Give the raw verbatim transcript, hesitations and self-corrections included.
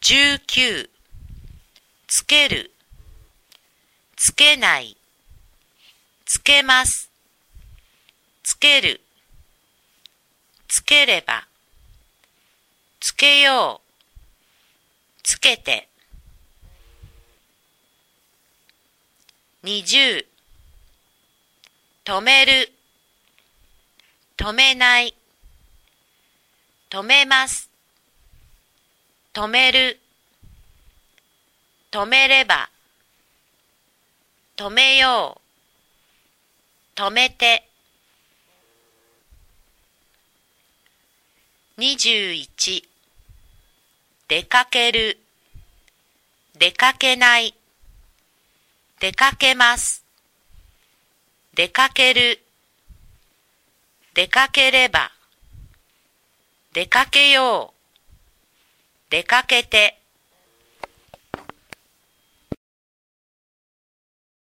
じゅうきゅう、つける、つけない、つけます、つける、つければ、つけよう、つけて。にじゅう、止める、止めない、止めます、止める、止めれば、止めよう、止めて。にじゅういち、出かける、出かけない、出かけます、出かける、出かければ、出かけよう、出かけて。